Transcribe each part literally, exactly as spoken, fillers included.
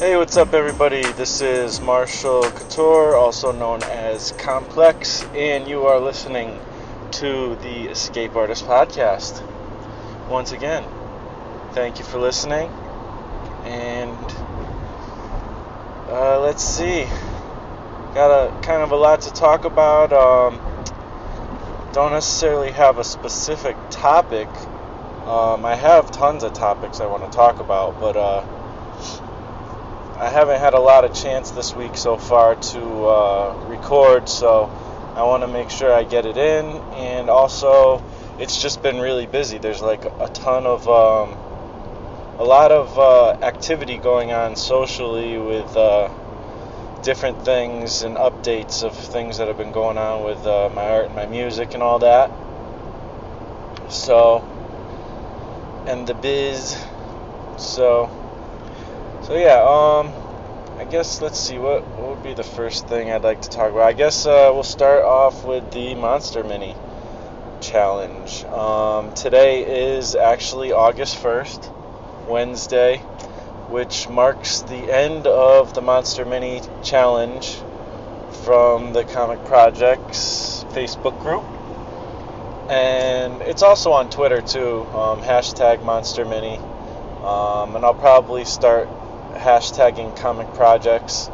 Hey, what's up, everybody? This is Marshall Couture, also known as Complex, and you are listening to the Escape Artist Podcast. Once again, thank you for listening, and uh, let's see. Got a kind of a lot to talk about. Um, don't necessarily have a specific topic. Um, I have tons of topics I want to talk about, but uh, I haven't had a lot of chance this week so far to uh, record, so I want to make sure I get it in. And also, it's just been really busy. There's like a ton of um, a lot of uh, activity going on socially with uh, different things and updates of things that have been going on with uh, my art and my music and all that. So, and the biz. So. So yeah, um, I guess let's see, what, what would be the first thing I'd like to talk about? I guess uh, we'll start off with the Monster Mini Challenge. Um, today is actually August first, Wednesday, which marks the end of the Monster Mini Challenge from the Comic Projects Facebook group. And it's also on Twitter too, um, hashtag Monster Mini. Um, and I'll probably start hashtagging comic projects.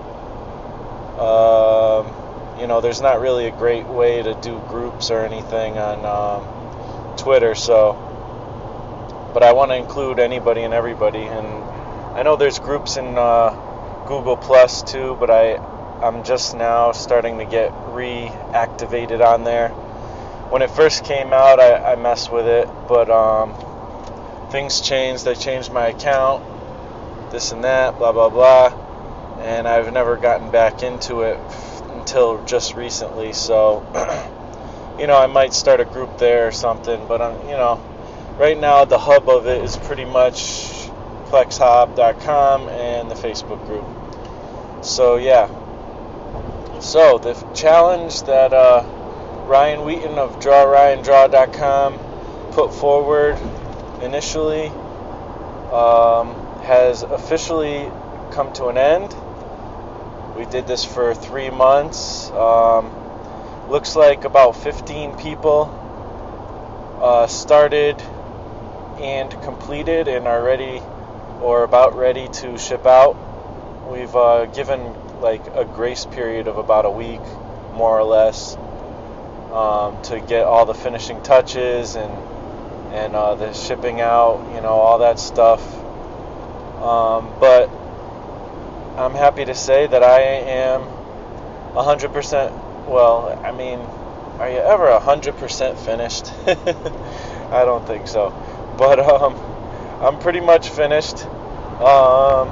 Um, you know, there's not really a great way to do groups or anything on um, Twitter, so, but I want to include anybody and everybody, and I know there's groups in uh, Google Plus too, but I, I'm just now starting to get reactivated on there. When it first came out, I, I messed with it, but um, things changed. I changed my account, this and that, blah, blah, blah, and I've never gotten back into it f- until just recently, so, you know, I might start a group there or something, but, I'm, you know, right now the hub of it is pretty much plex hob dot com and the Facebook group. So, yeah. So, the challenge that uh, Ryan Wheaton of draw ryan draw dot com put forward initially, um, has officially come to an end. We did this for three months. Um, looks like about fifteen people uh, started and completed and are ready or about ready to ship out. We've uh, given like a grace period of about a week, more or less, um, to get all the finishing touches and and uh, the shipping out, you know, all that stuff. Um, but I'm happy to say that I am one hundred percent, well, I mean, are you ever one hundred percent finished? I don't think so. But um, I'm pretty much finished. Um,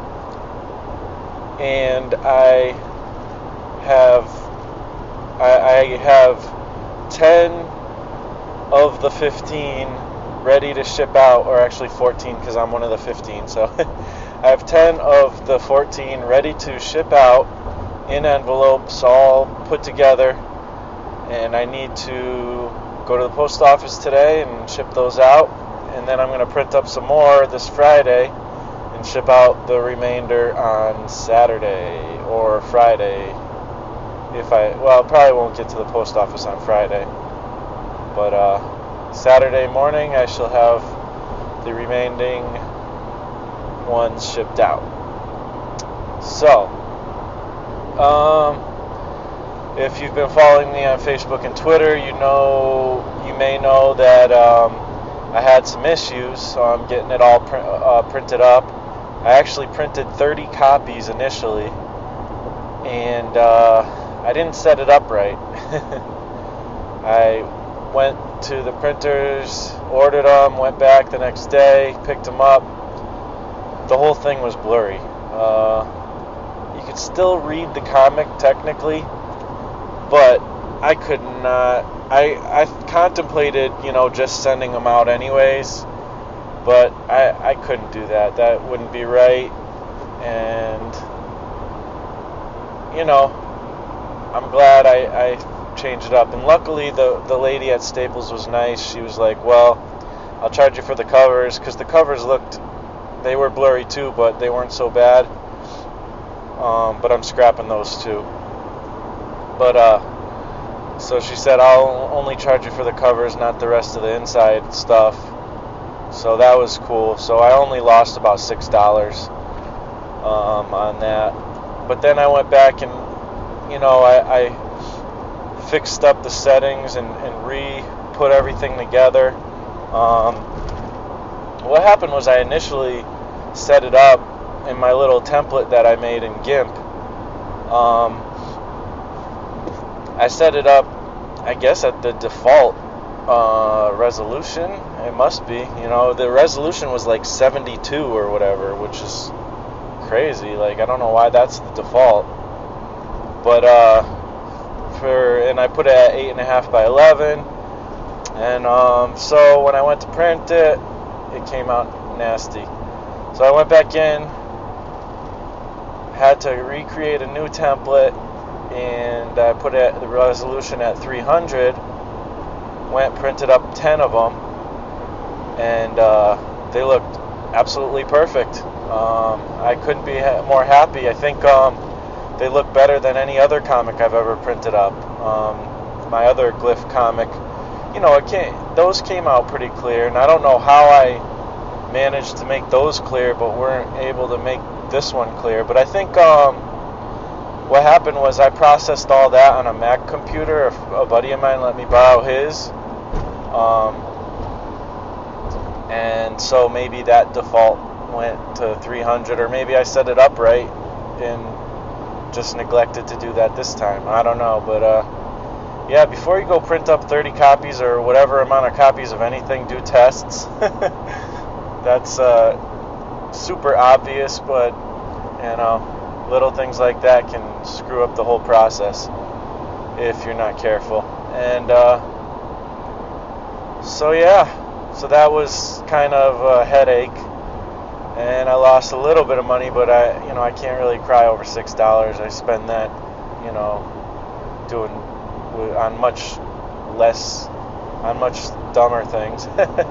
and I have, I, I have ten of the fifteen ready to ship out, or actually fourteen because I'm one of the fifteen, so I have ten of the fourteen ready to ship out in envelopes all put together, and I need to go to the post office today and ship those out, and then I'm going to print up some more this Friday and ship out the remainder on Saturday or Friday. If I, well, I probably won't get to the post office on Friday, but uh Saturday morning I shall have the remaining ones shipped out. So, um, if you've been following me on Facebook and Twitter, you know, you may know that um, I had some issues, so I'm getting it all print, uh, printed up. I actually printed thirty copies initially, and uh, I didn't set it up right. I went to the printers, ordered them, went back the next day, picked them up. The whole thing was blurry. Uh, you could still read the comic technically, but I could not. I I contemplated, you know, just sending them out anyways, but I I couldn't do that. That wouldn't be right, and you know, I'm glad I. I change it up, and luckily the the lady at Staples was nice. She was like, well, I'll charge you for the covers, because the covers looked, they were blurry too, but they weren't so bad. um, but I'm scrapping those too. But uh, so she said I'll only charge you for the covers, not the rest of the inside stuff. So that was cool. So I only lost about six dollars um, on that. But then I went back and, you know, I, I fixed up the settings and, and re-put everything together. Um, what happened was I initially set it up in my little template that I made in GIMP. Um, I set it up, I guess, at the default uh, resolution. It must be. You know, the resolution was like seventy-two or whatever, which is crazy. Like, I don't know why that's the default. But, uh, for, and I put it at eight and a half by eleven. And, um, so when I went to print it, it came out nasty. So I went back in, had to recreate a new template, and I put it, the resolution at three hundred, went, printed up ten of them, and, uh, they looked absolutely perfect. Um, I couldn't be ha- more happy. I think um, they look better than any other comic I've ever printed up. Um, my other Glyph comic, you know, it came, those came out pretty clear, and I don't know how I managed to make those clear, but weren't able to make this one clear. But I think um, what happened was I processed all that on a Mac computer. A buddy of mine let me borrow his. Um, and so maybe that default went to three hundred, or maybe I set it up right and just neglected to do that this time. I don't know, but uh, yeah, before you go print up thirty copies or whatever amount of copies of anything, do tests. That's uh, super obvious, but you know, little things like that can screw up the whole process if you're not careful. And uh, so yeah, so that was kind of a headache. And I lost a little bit of money, but I, you know, I can't really cry over six dollars. I spend that, you know, doing on much less, on much dumber things.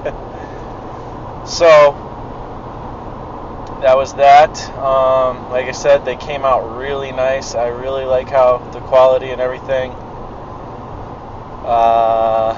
So that was that. Um, like I said, they came out really nice. I really like how the quality and everything. Uh,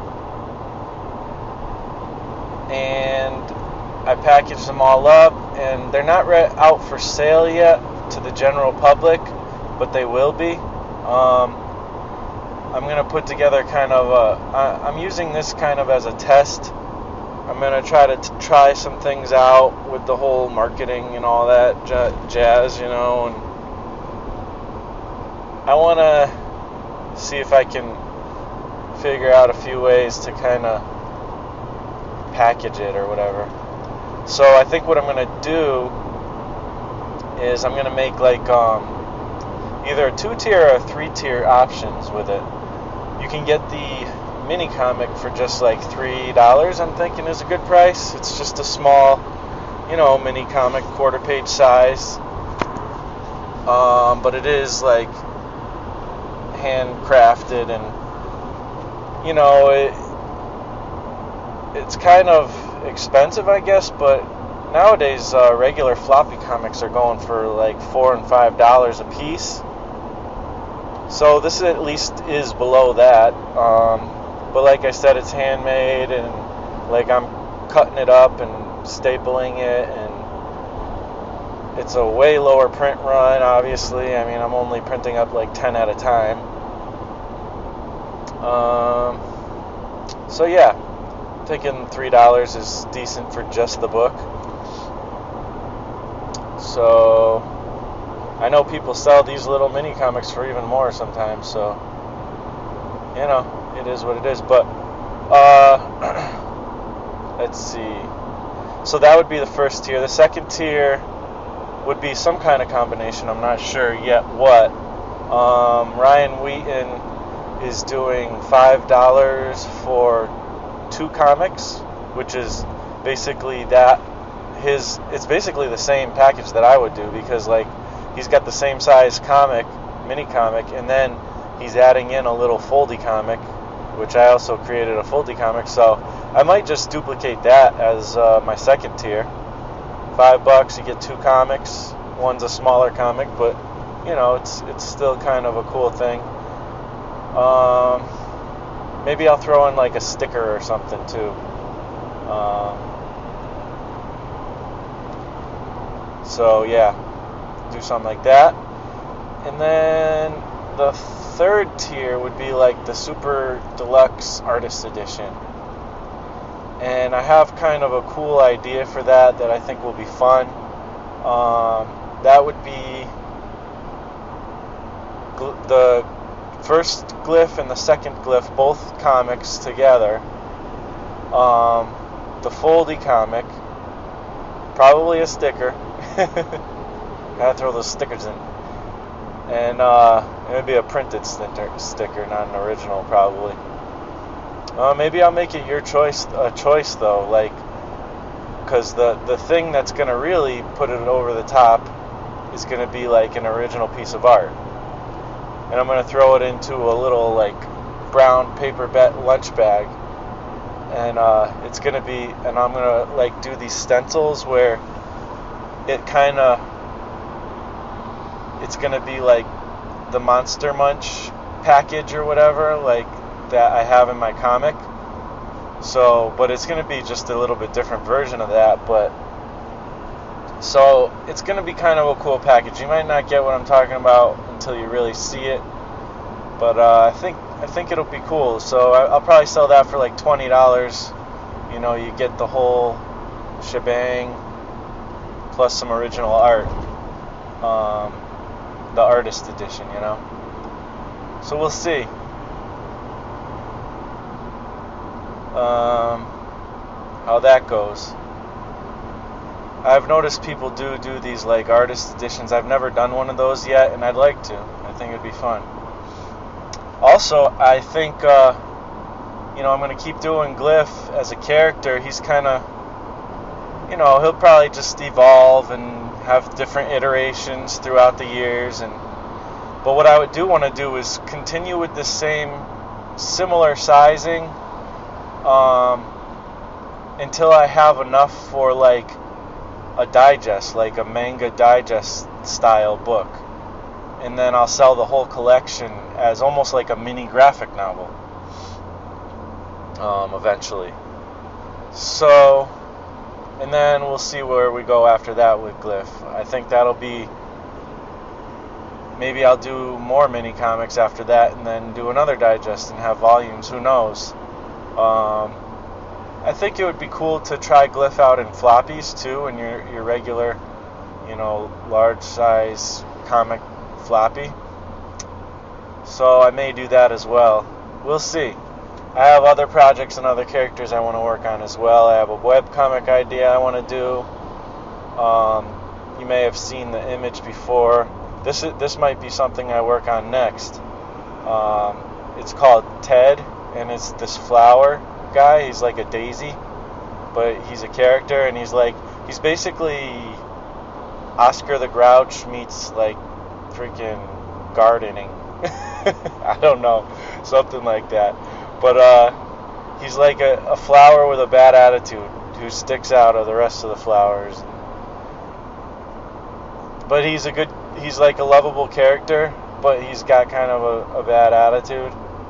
and I packaged them all up, and they're not re- out for sale yet to the general public, but they will be. Um, I'm going to put together kind of a, I, I'm using this kind of as a test. I'm going to try to t- try some things out with the whole marketing and all that j- jazz, you know, and I want to see if I can figure out a few ways to kind of package it or whatever. So I think what I'm going to do is I'm going to make like um, either a two-tier or a three-tier options with it. You can get the mini comic for just like three dollars, I'm thinking is a good price. It's just a small, you know, mini comic, quarter page size. Um, but it is like handcrafted, and you know, it it's kind of expensive, I guess, but nowadays uh, regular floppy comics are going for like four and five dollars a piece. So this at least is below that. Um, but like I said, it's handmade, and like I'm cutting it up and stapling it, and it's a way lower print run, obviously. I mean, I'm only printing up like ten at a time. Um, so yeah, thinking three dollars is decent for just the book. So I know people sell these little mini comics for even more sometimes, so you know, it is what it is. But uh, let's see. So that would be the first tier. The second tier would be some kind of combination. I'm not sure yet what. Um, Ryan Wheaton is doing five dollars for two comics, which is basically that. His it's basically the same package that I would do, because like he's got the same size comic, mini comic, and then he's adding in a little foldy comic, which I also created a foldy comic. So I might just duplicate that as uh, my second tier. Five bucks, you get two comics, one's a smaller comic, but you know, it's it's still kind of a cool thing. Um, maybe I'll throw in like a sticker or something too. Um, so yeah, do something like that. And then the third tier would be like the Super Deluxe Artist Edition. And I have kind of a cool idea for that that I think will be fun. Um, that would be gl- the first glyph and the second glyph, both comics together. Um, the Foldy comic, probably a sticker. Gotta throw those stickers in. And uh, it would be a printed sticker, sticker, not an original, probably. Uh, maybe I'll make it your choice, a choice though, like, because the the thing that's gonna really put it over the top is gonna be like an original piece of art, and I'm gonna throw it into a little like brown paper ba- lunch bag, and uh, it's gonna be, and I'm gonna like do these stencils where it kind of, it's gonna be like the Monster Munch package or whatever, like that I have in my comic. So, but it's going to be just a little bit different version of that, but so it's going to be kind of a cool package. You might not get what I'm talking about until you really see it, but uh, I think I think it'll be cool. So I, I'll probably sell that for like twenty dollars. You know, you get the whole shebang plus some original art, um, the artist edition, you know. So we'll see. Um, how that goes. I've noticed people do do these like artist editions. I've never done one of those yet, and I'd like to. I think it'd be fun. Also, I think uh, you know, I'm gonna keep doing Glyph as a character. He's kind of, you know, he'll probably just evolve and have different iterations throughout the years. And but what I would do want to do is continue with the same similar sizing. Um, until I have enough for like a digest, like a manga digest style book, and then I'll sell the whole collection as almost like a mini graphic novel, um, eventually. So, and then we'll see where we go after that with Glyph. I think that'll be, maybe I'll do more mini comics after that, and then do another digest and have volumes. Who knows? Um, I think it would be cool to try Glyph out in floppies too, in your, your regular, you know, large size comic floppy. So I may do that as well. We'll see. I have other projects and other characters I want to work on as well. I have a webcomic idea I want to do. Um, you may have seen the image before. This is, this might be something I work on next. Um, it's called Ted. And it's this flower guy. He's like a daisy, but he's a character, and he's like, he's basically Oscar the Grouch meets like freaking gardening. I don't know, something like that. But uh, he's like a, a flower with a bad attitude who sticks out of the rest of the flowers. But he's a good, he's like a lovable character, but he's got kind of a, a bad attitude.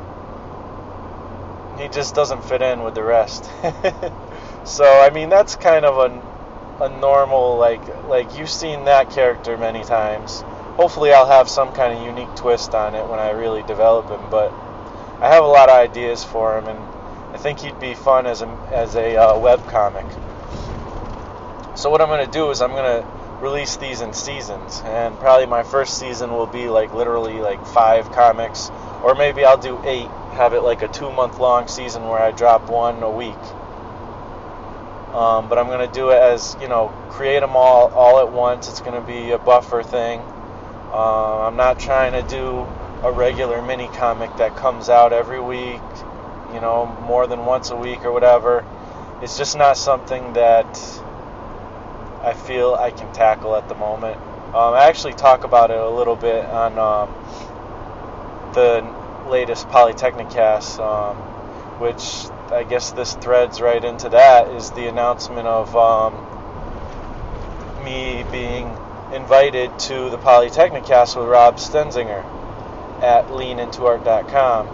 He just doesn't fit in with the rest. So I mean, that's kind of a, a normal, like like you've seen that character many times. Hopefully I'll have some kind of unique twist on it when I really develop him, but I have a lot of ideas for him, and I think he'd be fun as a as a uh, web comic. So what I'm going to do is I'm going to release these in seasons, and probably my first season will be like literally like five comics, or maybe I'll do eight, have it like a two month long season where I drop one a week. Um, but I'm going to do it as, you know, create them all all at once. It's going to be a buffer thing. Uh, I'm not trying to do a regular mini comic that comes out every week, you know, more than once a week or whatever. It's just not something that I feel I can tackle at the moment. Um, I actually talk about it a little bit on um, the latest Polytechnicast, um, which I guess this threads right into that, is the announcement of um, me being invited to the Polytechnic Cast with Rob Stenzinger at lean into art dot com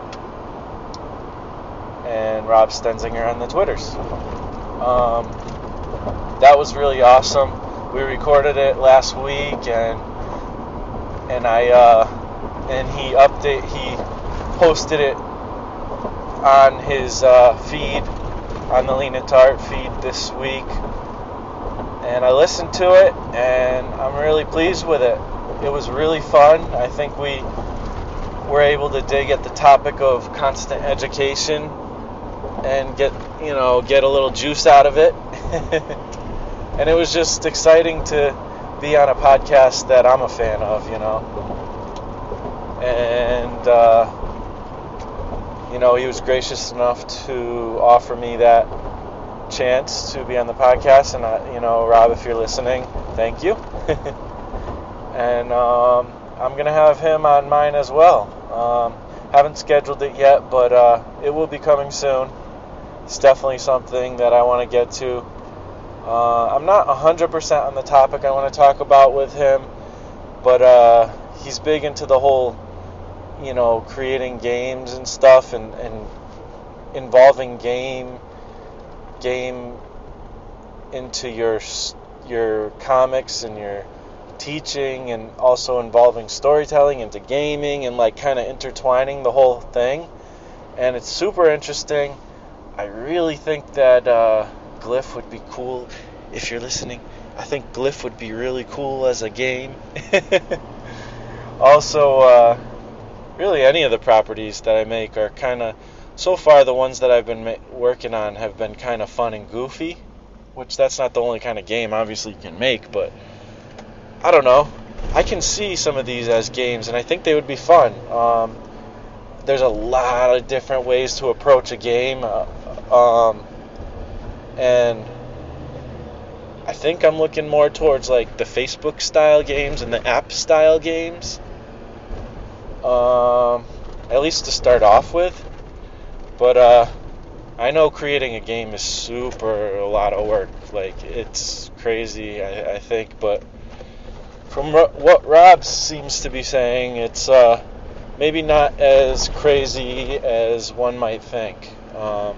and Rob Stenzinger on the Twitters. Um, that was really awesome. We recorded it last week, and and I uh, and he update he posted it on his uh, feed, on the Lean Into Art feed this week, and I listened to it, and I'm really pleased with it. It was really fun. I think we were able to dig at the topic of constant education and get, you know, get a little juice out of it. And it was just exciting to be on a podcast that I'm a fan of, you know. And, uh, you know, he was gracious enough to offer me that chance to be on the podcast. And, I, you know, Rob, if you're listening, thank you. And um, I'm going to have him on mine as well. Um, haven't scheduled it yet, but uh, it will be coming soon. It's definitely something that I want to get to. Uh, I'm not one hundred percent on the topic I want to talk about with him, but uh, he's big into the whole, you know, creating games and stuff, and, and involving game game into your your comics and your teaching, and also involving storytelling into gaming, and like kind of intertwining the whole thing. And it's super interesting. I really think that uh, Glyph would be cool. If you're listening, I think Glyph would be really cool as a game. Also, uh, really any of the properties that I make are kind of, so far the ones that I've been ma- working on have been kind of fun and goofy, which that's not the only kind of game obviously you can make, but I don't know. I can see some of these as games, and I think they would be fun. Um, there's a lot of different ways to approach a game, uh, um, and I think I'm looking more towards like the Facebook style games and the app style games, um, at least to start off with. But uh, I know creating a game is super a lot of work. Like, it's crazy, I, I think, but from ro- what Rob seems to be saying, it's uh, maybe not as crazy as one might think. Um,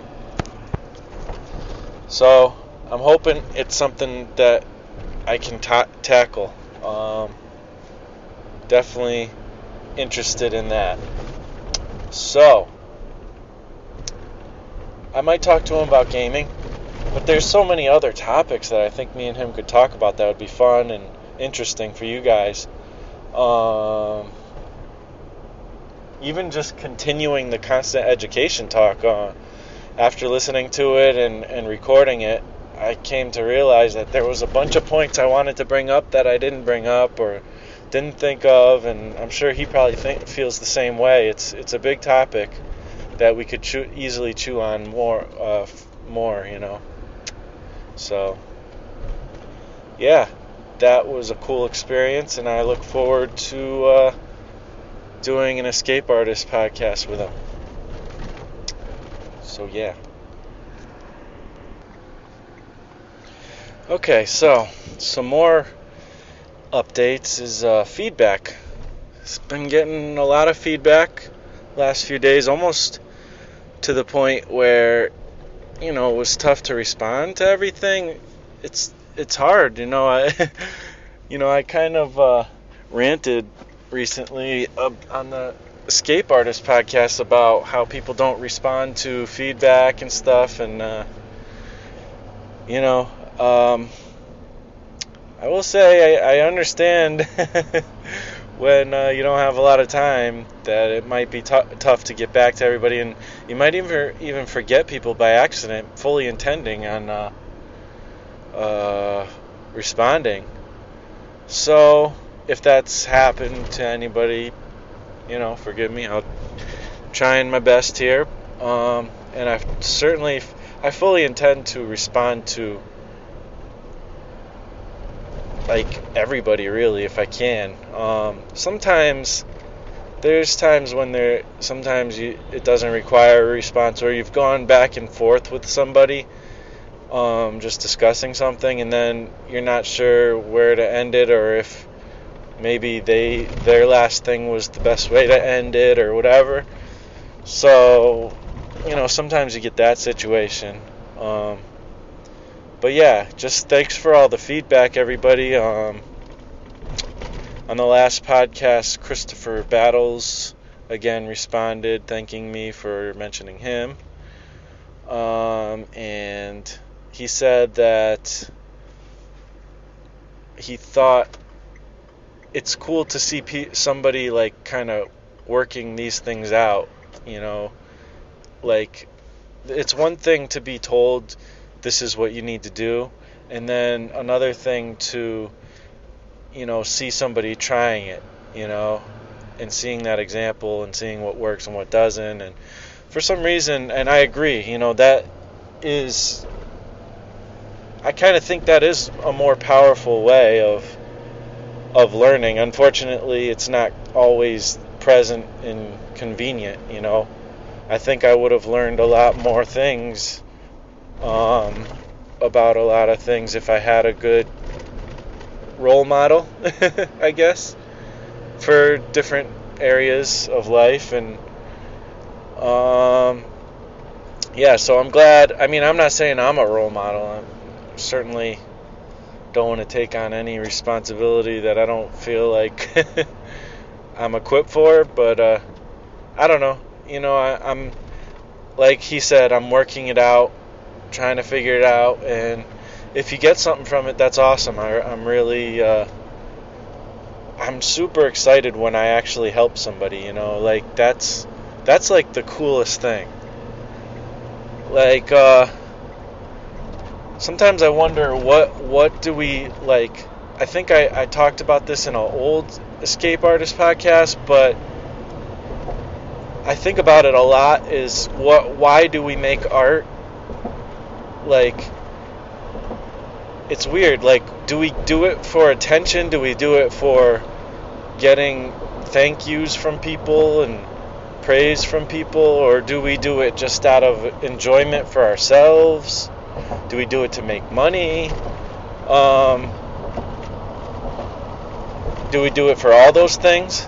so I'm hoping it's something that I can ta- tackle. Um, definitely interested in that. So I might talk to him about gaming, but there's so many other topics that I think me and him could talk about that would be fun and interesting for you guys. Um, even just continuing the constant education talk. Uh, after listening to it and, and recording it, I came to realize that there was a bunch of points I wanted to bring up that I didn't bring up or didn't think of, and I'm sure he probably think, feels the same way. It's it's a big topic that we could chew, easily chew on more, uh, more, you know. So, yeah. That was a cool experience, and I look forward to uh, doing an Escape Artist podcast with him. So, yeah. Okay, so some more updates is uh, feedback. It's been getting a lot of feedback last few days, almost to the point where, you know, it was tough to respond to everything. It's It's hard, you know. I, you know, I kind of uh, ranted recently uh, on the Escape Artist podcast about how people don't respond to feedback and stuff, and uh, you know, um, I will say I, I understand when uh, you don't have a lot of time that it might be t- tough to get back to everybody, and you might even even forget people by accident, fully intending on. Uh, Uh, responding. So if that's happened to anybody, you know, forgive me. I'll trying my best here, um, and I certainly, I fully intend to respond to like everybody really if I can. Um, sometimes there's times when there, sometimes you, it doesn't require a response, or you've gone back and forth with somebody. um, just discussing something, and then you're not sure where to end it, or if maybe they their last thing was the best way to end it, or whatever. So, you know, sometimes you get that situation. Um, but yeah, just thanks for all the feedback, everybody. Um, on the last podcast, Christopher Battles again responded, thanking me for mentioning him. Um, and he said that he thought it's cool to see pe- somebody like kind of working these things out, you know, like it's one thing to be told this is what you need to do, and then another thing to, you know, see somebody trying it, you know, and seeing that example and seeing what works and what doesn't. And for some reason, and I agree, you know, that is, I kind of think that is a more powerful way of of learning. Unfortunately, it's not always present and convenient, you know. I think I would have learned a lot more things um, about a lot of things if I had a good role model, I guess, for different areas of life. And um, yeah, so I'm glad. I mean, I'm not saying I'm a role model. I certainly don't want to take on any responsibility that I don't feel like I'm equipped for, but uh, I don't know. You know, I, I'm, like he said, I'm working it out, trying to figure it out, and if you get something from it, that's awesome. I, I'm really, uh, I'm super excited when I actually help somebody, you know, like, that's, that's, like, the coolest thing. Like, uh, sometimes I wonder, what, what do we, like, I think I, I talked about this in an old Escape Artist podcast, but I think about it a lot, is what, why do we make art? Like, it's weird, like, do we do it for attention? Do we do it for getting thank yous from people and praise from people? Or do we do it just out of enjoyment for ourselves? Do we do it to make money? Um, do we do it for all those things?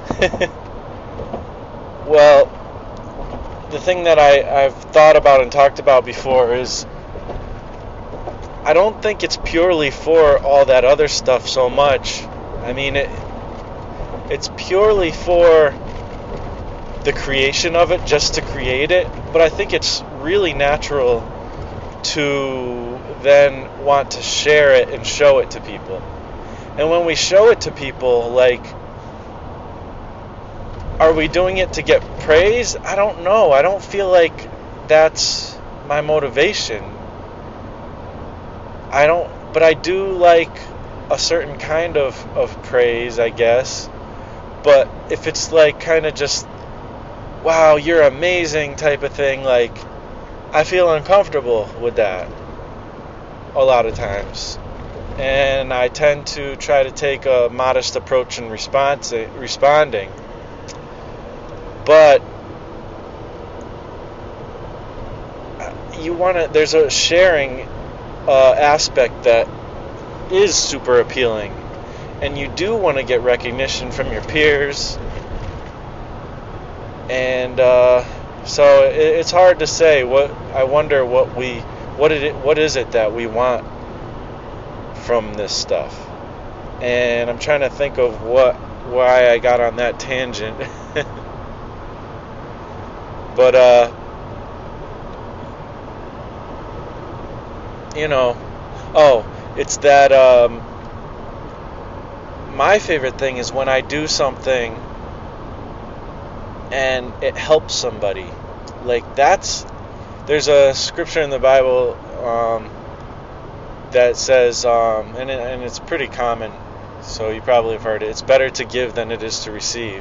Well, the thing that I, I've thought about and talked about before is I don't think it's purely for all that other stuff so much. I mean, it it's purely for the creation of it, just to create it, but I think it's really natural to then want to share it and show it to people. And when we show it to people, like, are we doing it to get praise? I don't know. I don't feel like that's my motivation. I don't, but I do like a certain kind of, of praise, I guess. But if it's like kind of just, wow, you're amazing type of thing, like, I feel uncomfortable with that a lot of times. And I tend to try to take a modest approach in response, responding. But you want to, there's a sharing uh, aspect that is super appealing. And you do want to get recognition from your peers. And uh, so it, it's hard to say. What I wonder what we, what it, what is it that we want from this stuff? And I'm trying to think of what, why I got on that tangent. But, uh, you know, oh, it's that, um, my favorite thing is when I do something and it helps somebody. Like, that's, there's a scripture in the Bible, um, that says, um, and, it, and it's pretty common, so you probably have heard it, it's better to give than it is to receive.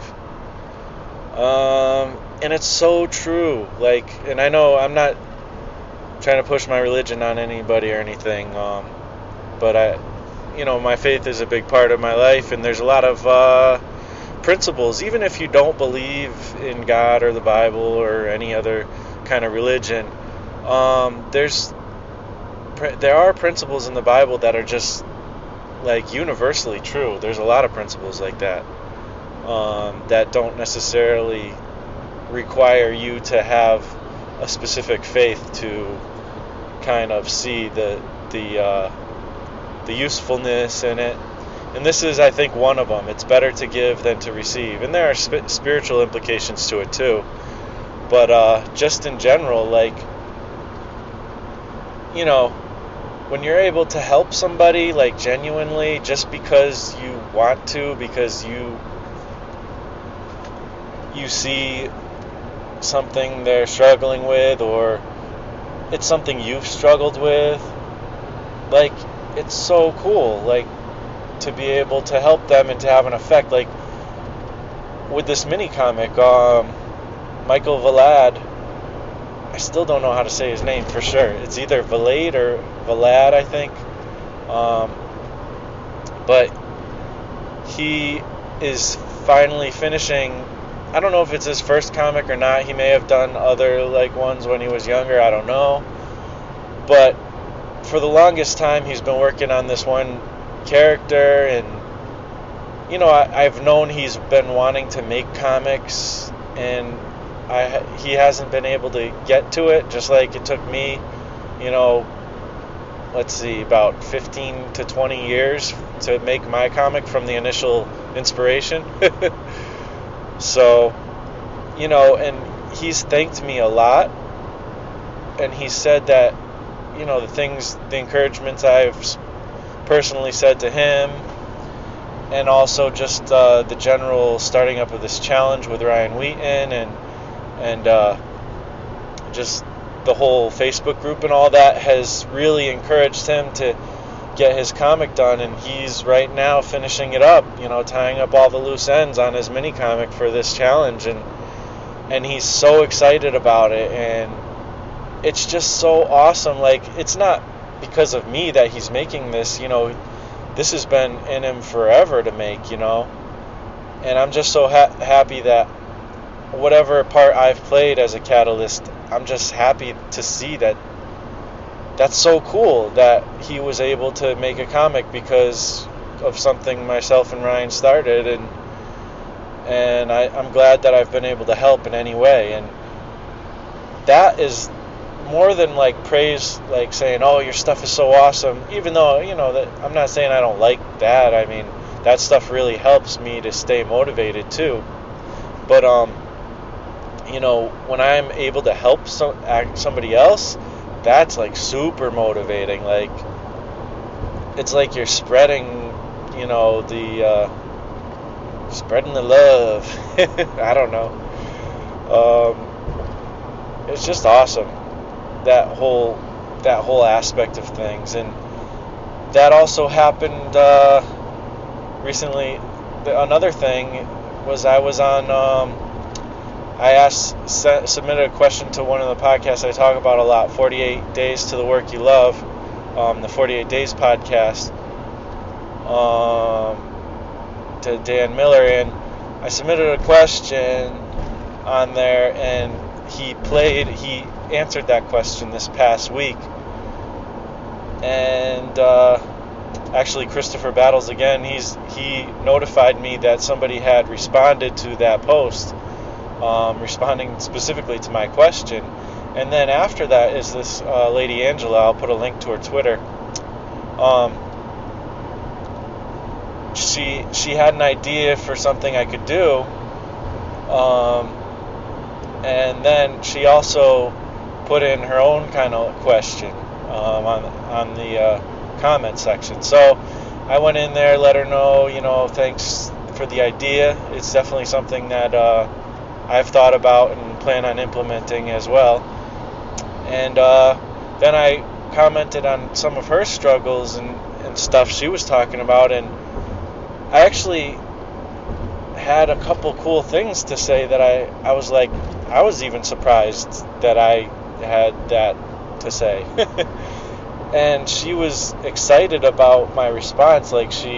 Um, and it's so true. Like, and I know I'm not trying to push my religion on anybody or anything, um, but I, you know, my faith is a big part of my life, and there's a lot of uh, principles, even if you don't believe in God or the Bible or any other kind of religion. Um, there's there are principles in the Bible that are just like universally true. There's a lot of principles like that um, that don't necessarily require you to have a specific faith to kind of see the the uh, the usefulness in it. And this is, I think, one of them. It's better to give than to receive. And there are sp- spiritual implications to it too. But uh, just in general, like, you know, when you're able to help somebody, like, genuinely, just because you want to, because you you see something they're struggling with, or it's something you've struggled with, like, it's so cool, like, to be able to help them and to have an effect. Like, with this mini comic, um, Michael Valad, I still don't know how to say his name for sure. It's either Valade or Valad, I think. Um, but he is finally finishing. I don't know if it's his first comic or not. He may have done other like ones when he was younger. I don't know. But for the longest time, he's been working on this one character, and you know, I, I've known he's been wanting to make comics, and I he hasn't been able to get to it, just like it took me, you know, let's see, about fifteen to twenty years to make my comic from the initial inspiration. So, you know, and he's thanked me a lot, and he said that, you know, the things, the encouragements I've personally said to him, and also just uh, the general starting up of this challenge with Ryan Wheaton, and and uh, just the whole Facebook group and all that has really encouraged him to get his comic done, and he's right now finishing it up, you know, tying up all the loose ends on his mini comic for this challenge, and and he's so excited about it, and it's just so awesome. Like, it's not because of me that he's making this, you know, this has been in him forever to make, you know, and I'm just so ha- happy that whatever part I've played as a catalyst, I'm just happy to see that that's so cool that he was able to make a comic because of something myself and Ryan started, and and I, I'm glad that I've been able to help in any way, and that is more than like praise, like saying, oh, your stuff is so awesome, even though, you know, that I'm not saying I don't like that. I mean, that stuff really helps me to stay motivated too. But um you know, when I'm able to help some somebody else, that's like super motivating. Like, it's like you're spreading, you know, the uh spreading the love. I don't know. Um it's just awesome, that whole that whole aspect of things. And that also happened uh, recently. Another thing was I was on um, I asked se- submitted a question to one of the podcasts I talk about a lot, forty-eight Days to the Work You Love, um, the forty-eight Days podcast, um, to Dan Miller, and I submitted a question on there, and he played he answered that question this past week. And uh, actually, Christopher Battles again, he's he notified me that somebody had responded to that post, um, responding specifically to my question. And then after that is this uh, lady Angela. I'll put a link to her Twitter. Um, she she had an idea for something I could do, um, and then she also put in her own kind of question um, on on the uh, comment section. So I went in there, let her know, you know, thanks for the idea. It's definitely something that uh, I've thought about and plan on implementing as well. And uh, then I commented on some of her struggles and, and stuff she was talking about, and I actually had a couple cool things to say that I, I was like, I was even surprised that I had that to say. And she was excited about my response. Like, she,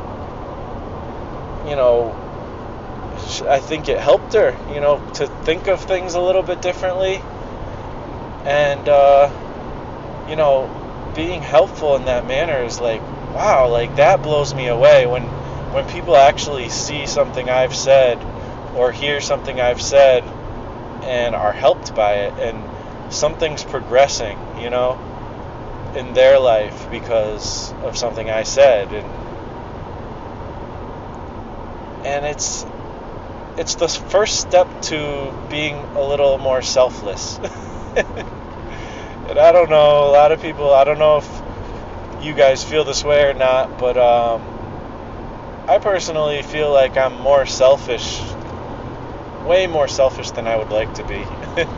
you know, she, I think it helped her, you know, to think of things a little bit differently. And, uh, you know, being helpful in that manner is like, wow, like that blows me away when when people actually see something I've said or hear something I've said and are helped by it, and something's progressing, you know, in their life because of something I said. And and it's it's the first step to being a little more selfless. And I don't know, a lot of people, I don't know if you guys feel this way or not, but um, I personally feel like I'm more selfish, way more selfish than I would like to be.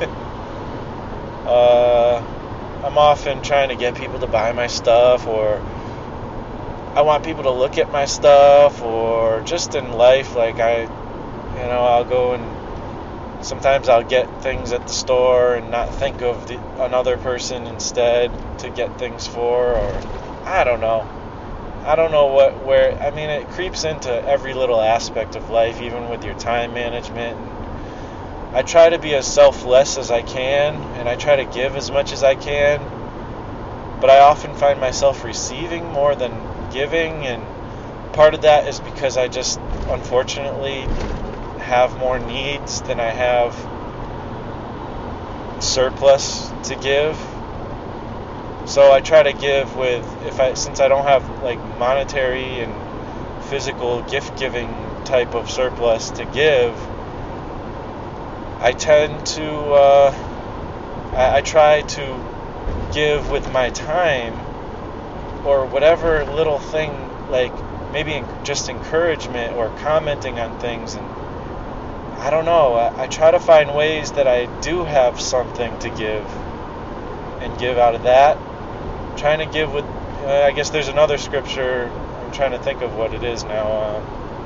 uh, I'm often trying to get people to buy my stuff, or I want people to look at my stuff, or just in life, like I, you know, I'll go and sometimes I'll get things at the store and not think of the, another person instead to get things for, or I don't know. I don't know what, where, I mean, it creeps into every little aspect of life, even with your time management. I try to be as selfless as I can, and I try to give as much as I can, but I often find myself receiving more than giving, and part of that is because I just, unfortunately, have more needs than I have surplus to give. So I try to give with, if I since I don't have like monetary and physical gift giving type of surplus to give, I tend to uh, I, I try to give with my time, or whatever little thing, like maybe just encouragement or commenting on things. And I don't know, I, I try to find ways that I do have something to give, and give out of that. I'm trying to give with, uh, I guess there's another scripture, I'm trying to think of what it is now. Uh,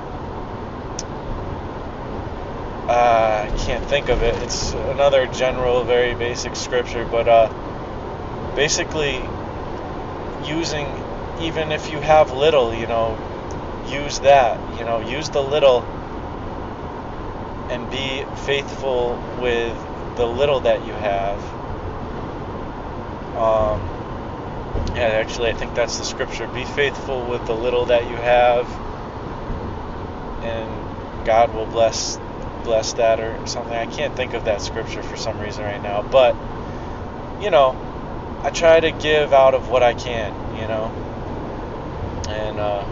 uh, I can't think of it. It's another general, very basic scripture, but uh, basically using, even if you have little, you know, use that, you know, use the little, and be faithful with the little that you have. Um, yeah, actually, I think that's the scripture. Be faithful with the little that you have, and God will bless bless that, or something. I can't think of that scripture for some reason right now. But, you know, I try to give out of what I can, you know. And, uh,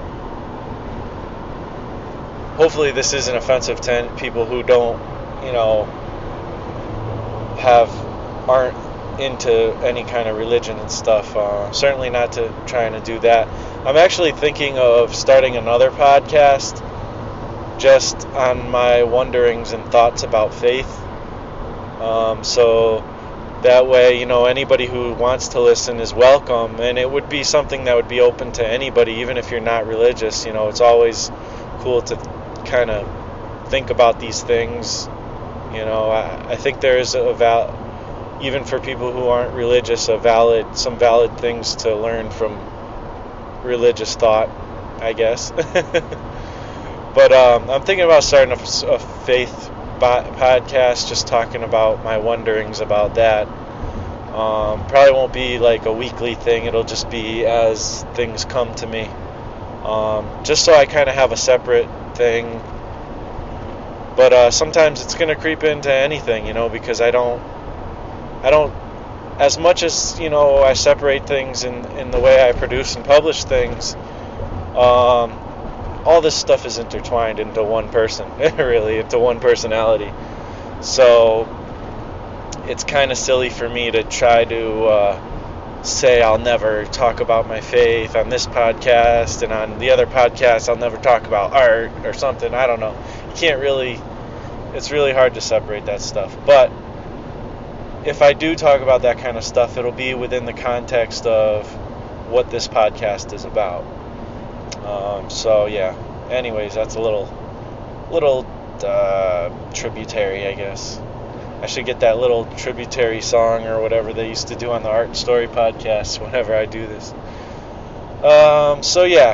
hopefully this isn't offensive to people who don't, you know, have, aren't into any kind of religion and stuff. Uh, certainly not to trying to do that. I'm actually thinking of starting another podcast just on my wonderings and thoughts about faith. Um, so that way, you know, anybody who wants to listen is welcome, and it would be something that would be open to anybody, even if you're not religious. You know, it's always cool to kind of think about these things. You know, I, I think there is a val, even for people who aren't religious, a valid, some valid things to learn from religious thought, I guess. But um, I'm thinking about starting a, a faith bo- podcast, just talking about my wonderings about that. Um, probably won't be like a weekly thing. It'll just be as things come to me. Um, just so I kind of have a separate thing. But uh, sometimes it's going to creep into anything, you know, because I don't, I don't, as much as, you know, I separate things in, in the way I produce and publish things, um, all this stuff is intertwined into one person, really, into one personality. So it's kind of silly for me to try to uh, say I'll never talk about my faith on this podcast, and on the other podcast I'll never talk about art or something. I don't know. You can't really, it's really hard to separate that stuff. But if I do talk about that kind of stuff, it'll be within the context of what this podcast is about. Um, so yeah, anyways, that's a little, little, uh, tributary, I guess. I should get that little tributary song or whatever they used to do on the Art and Story podcast whenever I do this. Um, so yeah,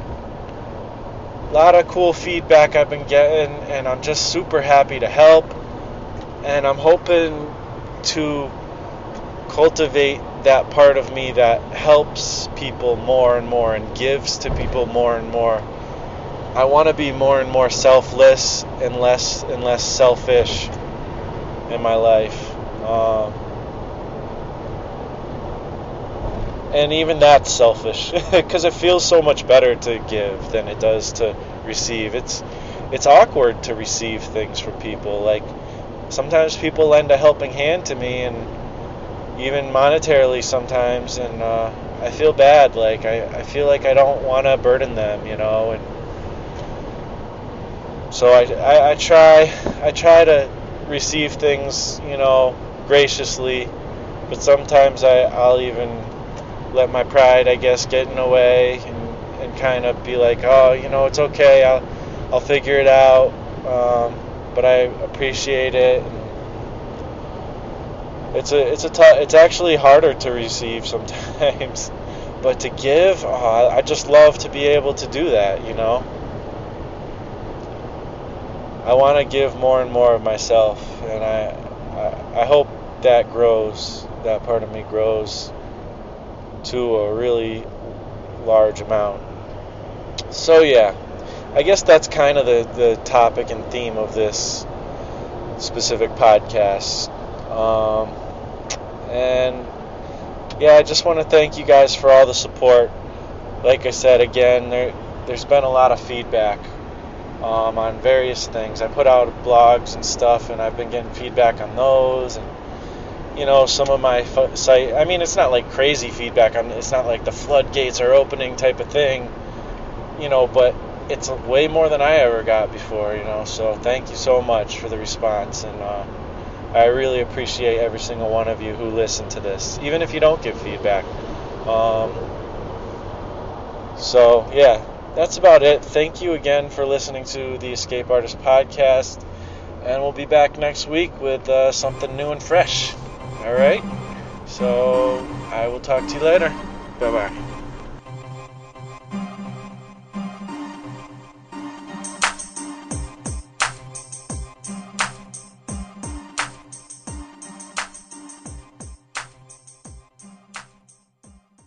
a lot of cool feedback I've been getting, and I'm just super happy to help, and I'm hoping to cultivate that part of me that helps people more and more and gives to people more and more. I want to be more and more selfless and less and less selfish in my life. Um, and even that's selfish because it feels so much better to give than it does to receive. It's it's awkward to receive things from people. Like, sometimes people lend a helping hand to me, and even monetarily sometimes, and uh, I feel bad. Like, I, I feel like I don't want to burden them, you know, and so I, I, I try I try to receive things, you know, graciously, but sometimes I, I'll even let my pride, I guess, get in the way, and, and kind of be like, oh, you know, it's okay, I'll, I'll figure it out, um, but I appreciate it. And it's a it's a t- it's actually harder to receive sometimes, but to give, oh, I just love to be able to do that, you know. I want to give more and more of myself, and I, I I hope that grows, that part of me grows to a really large amount. So yeah, I guess that's kind of the, the topic and theme of this specific podcast. Um, and yeah, I just want to thank you guys for all the support. Like I said, again, there, there's been a lot of feedback um, on various things. I put out blogs and stuff, and I've been getting feedback on those, and you know, some of my f- site, I mean, it's not like crazy feedback. I'm, it's not like the floodgates are opening type of thing, you know, but it's way more than I ever got before, you know, so thank you so much for the response, and uh, I really appreciate every single one of you who listen to this, even if you don't give feedback. Um, so, yeah, that's about it. Thank you again for listening to the Escape Artist Podcast, and we'll be back next week with uh, something new and fresh. All right, so I will talk to you later. Bye-bye.